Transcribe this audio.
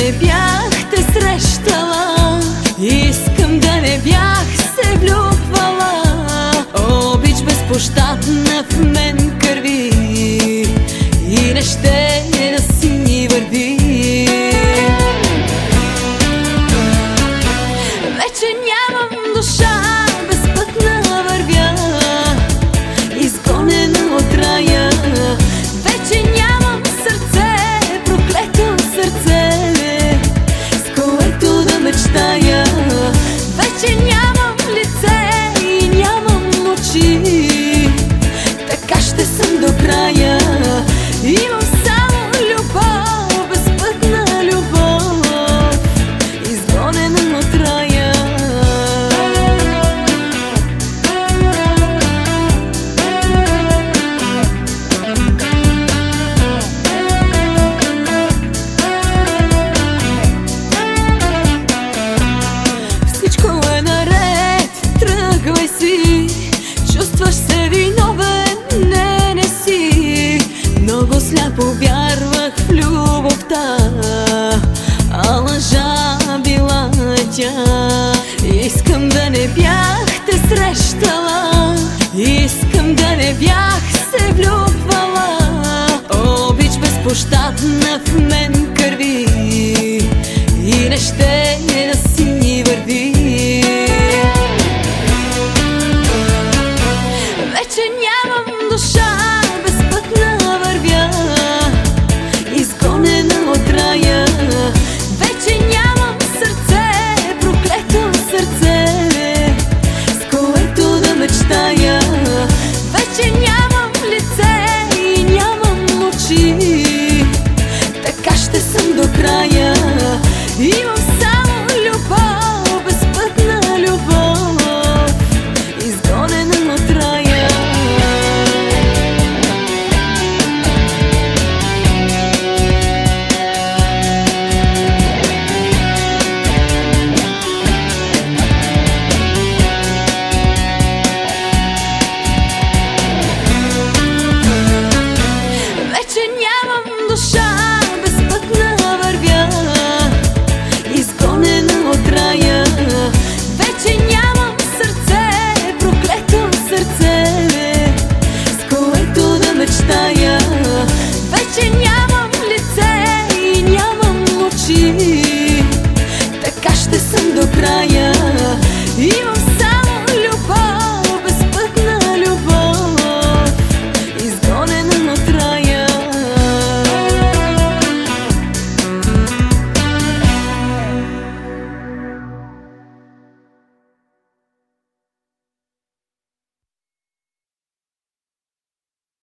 не бях те срещала, искам да не бях се влюбвала. Обич безпощадна в мен кърви и не ще да си върви. Вече нямам душа, безпътна вървя, изгонена от рая. Вече нямам сърце, проклето сърце, с което да мечтая. Вече нямам лице и нямам очи, така ще съм до края. Имам само любов, безпътна любов, изгонена от рая. Всичко е наред, тръгвай си, чувстваш се виновен, не си. Много сляпо вярвах в любовта, а лъжа била тя. Искам да не бях те срещала, искам да не бях се влюбвала. Обич безпощадна в мен кърви и не ще да си върви. Вече нямам душа, безпътна вървя, изгонена от рая. Вече нямам сърце, проклето сърце, с което да мечтая. Вече нямам лице и нямам очи, така ще съм до края.